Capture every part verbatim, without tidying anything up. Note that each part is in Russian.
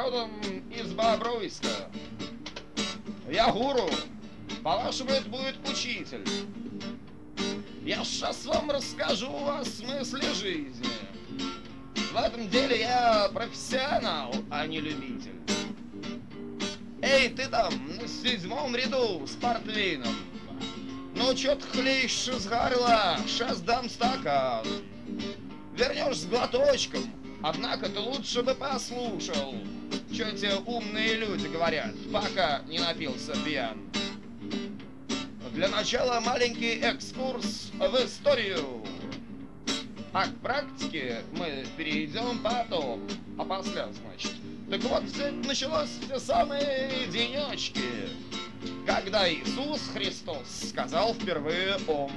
родом из Бобруйска. Я гуру, по-вашему, это будет учитель. Я сейчас вам расскажу о смысле жизни. В этом деле я профессионал, а не любитель. Эй, ты там на седьмом ряду с портвейном. Ну, чё ты хлещешь из горла? Сейчас дам стакан. Вернешь с глоточком, однако ты лучше бы послушал, что те умные люди говорят, пока не напился пьян. Для начала маленький экскурс в историю. А к практике мы перейдем потом, а после, значит. Так вот, все это началось в те самые денечки, когда Иисус Христос сказал впервые «Ом».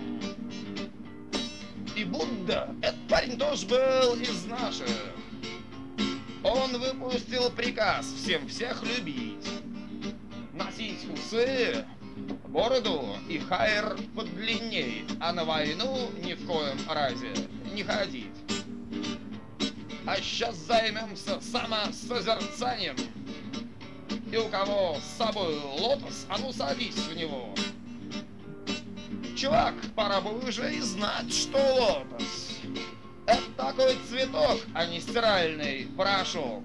И Будда, этот парень тоже был из наших. Он выпустил приказ всем всех любить, носить усы, бороду и хайр подлинней, а на войну ни в коем разе не ходить. А сейчас займемся самосозерцанием. И у кого с собой лотос, а ну садись в него. Чувак, пора бы уже и знать, что лотос — это такой цветок, а не стиральный порошок.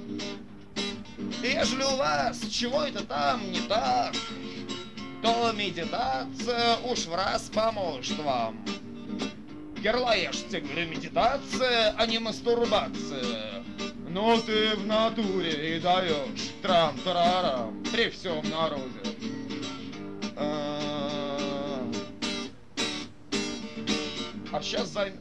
И ежели у вас чего это там не так, то медитация уж в раз поможет вам. Герлаешься, говорю, медитация, а не мастурбация. Ну ты в натуре и даешь трам-тарарам при всем народе. А сейчас займ...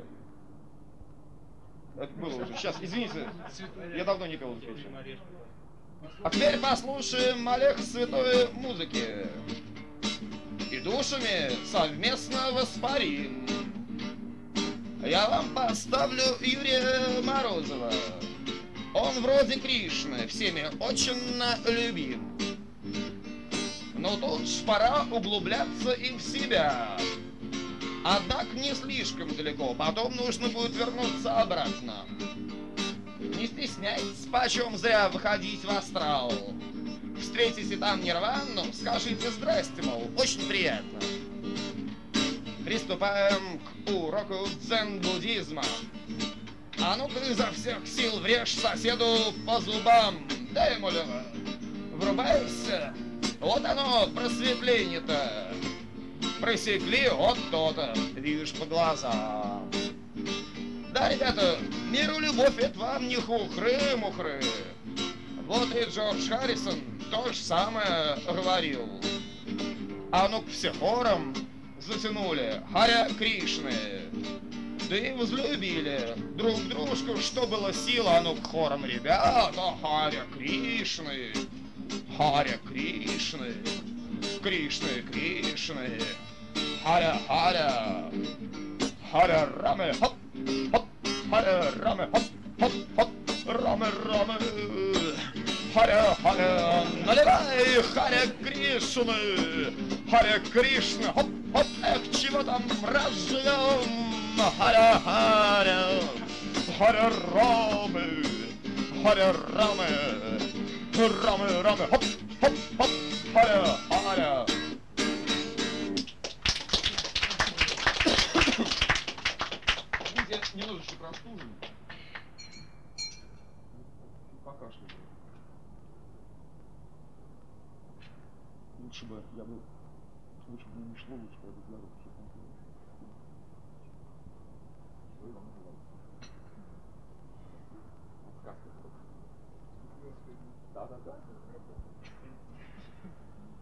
Это было уже. Сейчас, извините, я давно никого не печу. А теперь послушаем Олег святой музыки. И душами совместно воспарим. Я вам поставлю Юрия Морозова. Он вроде Кришны, всеми очень любим. Но тут ж пора углубляться и в себя. Однако не слишком далеко, потом нужно будет вернуться обратно. Не стесняйтесь, почем зря выходить в астрал. Встретите там нирвану, скажите здрасте, мол, очень приятно. Приступаем к уроку дзен-буддизма. А ну-ка изо всех сил врежь соседу по зубам. Дай ему лево. Врубайся. Вот оно, просветление-то. Просекли вот то-то, видишь по глазам. Да, ребята, мир и любовь — это вам не хухры-мухры. Вот и Джордж Харрисон то же самое говорил. А ну-ка все хором затянули Харя Кришны. Да и возлюбили друг дружку, что было сил. А ну-ка хором, ребята, Харя Кришны, Харя Кришны, Кришны, Кришны, Харя, Харя, Харя Раме, хоп, хоп, Харя Раме, хоп, хоп, хоп, Раме, Раме, Харя, Харя, наливай, Харя Кришны, Харя Кришна, хоп, хоп, эх, чего там разживем, Харя, Харя, Харя Раме, Харя Раме, Раме, Раме, хоп, хоп, хоп, Харя, Харя. Я немножечко простужен. Покашляю. Лучше бы я бы... Лучше бы не шло, лучше бы я бы здоров. Что я вам говорю? Сказка. Да-да-да.